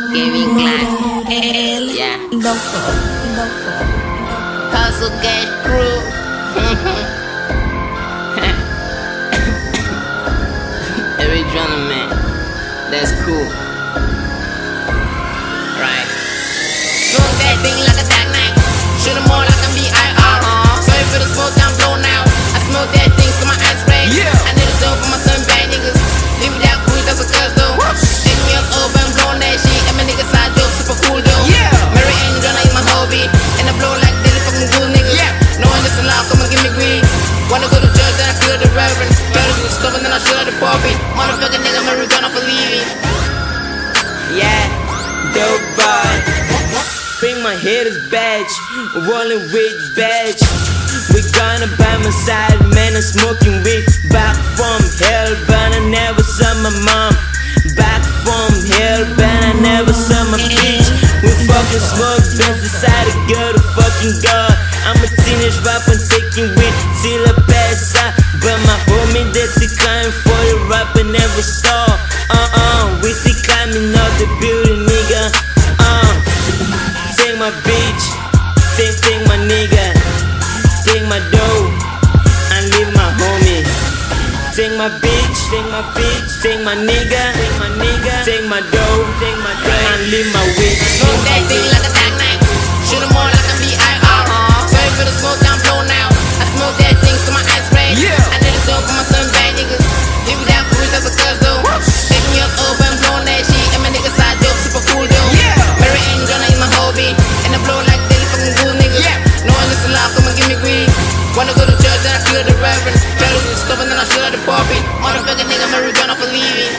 Kevin Clark. Yeah. Hustle Cash Crew. Every drummer man, that's cool. Right. Smoke that thing like a dark night. Shoot 'em all like I'm B.I.R. Sorry for the smoke, I'm blown out. I smoke that thing so my eyes red. I need a dope for my son, bad niggas. Leave it out, cool, that's a cuz though. 8 years old, but I'm blowing that shit. And my niggas side dope, super cool though. Mary and Jonah is my hobby. And I blow like Dilly fucking good niggas. No one listen loud, come and give me green. Wanna go to church, then I feel the reverend. Try to do stuff and then I show the pulpit. Motherfucking nigga, Mary gonna believe it. Yeah, dope boy. Bring my haters badge, rolling with badge. We gonna by my side, man, I'm smoking weed. Back from hell, but I never saw my mom. Back from hell, but I never saw my bitch. We fucking smoke best inside a girl to fucking God. I'm a teenage rapper taking weed till I pass out. But my homie that's climbing for the rapper never stop. We see climbing up the building, nigga. Take my bitch, take my nigga. Take my dough and leave my homie. Take my bitch, take my nigga, take my dough, and leave my weed. Smoke that thing like a dark night. Shoot 'em all like I'm B.I.R. Sorry for the smoke, I'm blown out. I smoke that thing so my eyes red. I need a dope for my son, bad niggas. Leave it out, cool, that's a cuz though. 8 years old, but I'm blowing that shit. And my niggas side dope, super cool though. Mary and Jonah is my hobby. And I blow like Dilly fucking good niggas. No one listen loud, come and give me green. Wanna go to church, then I feel the reverend. Try to do stuff and then I show the pulpit. Motherfucking nigga, Mary gonna believe it.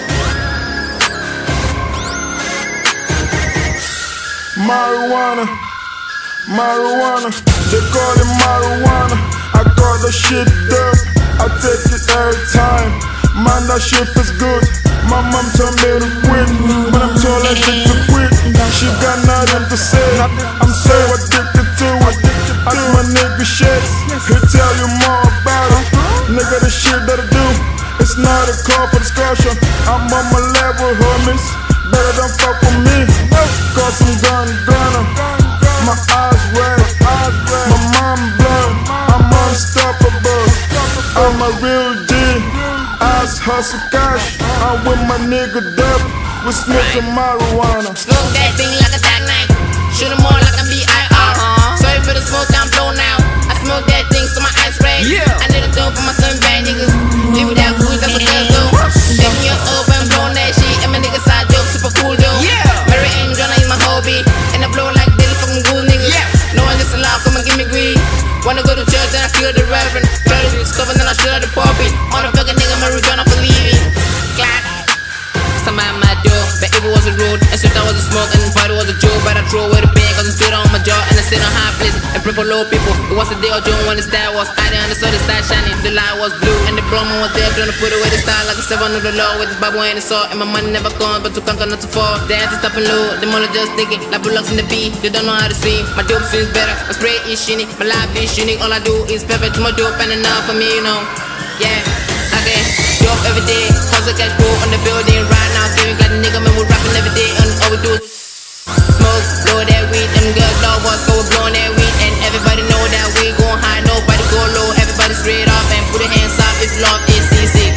Marijuana, marijuana, they call it marijuana. I call the shit dope, I take it every time. Man, that shit feels good. My mom told me to quit, but I'm too allergic to quit. She got nothing to say, I'm so addicted to it. Ask my nigga shit, he'll tell you more about it. Nigga, the shit that I do, it's not a call for discussion. I'm on my level, homies. Better don't fuck with me, cause I'm gunner. My eyes red, my mom blood. I'm unstoppable, I'm a real G. Eyes hustle cash, I'm with my nigga Dub. We smoking marijuana. Smoke that thing like a dark night. Shoot 'em all like I'm B.I.R. Sorry for the smoke, I'm blown out. I smoke that thing so my eyes red. I need a dope for my son, bad niggas. Leave it out, cool, that's a cuz though. 7 years old, but I'm blowing that shit. And my niggas side dope, super cool though. Mary and Jonah is my hobby. And I blow like Dilly fucking good niggas. No one listen loud, come and give me green. Wanna go to church, then I feel the reverend. Try to do stuff and then I show the pulpit. Motherfucking nigga, Mary gonna believe it. Clap. Somebody my door, but if it was a road, and so that was a smoke, and party was a joke. But I throw away the pen, cause I'm straight on my jaw, and I sit on high places and pray for low people. It was a day or June when the star was out there, and the sun started shining. The light was blue, and the promo was there, trying to put away the star like a 7 of the law with this Bible and the sword. And my money never gone, but to conquer, not to fall. They had to stop and low, the money just thinking like bullocks in the beat. They don't know how to see. My dope seems better, my spray is shiny, my life is unique. All I do is perfect to my dope, and enough for me, you know. Yeah, okay. Dope every day, hustle cash flow on the building right now. Feeling like a nigga, man, we're rapping every day, and all we do is smoke, blow that weed. Them girls love us, go we're blowing that weed, and everybody know that we gon' high, nobody go low. Everybody straight up and put your hands up if love is easy.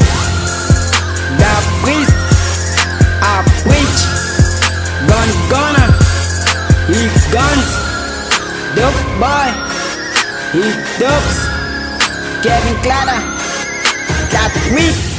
The priest, I preach. Gunner, he guns. Dope boy, he dopes. Kevin Clark, got weed.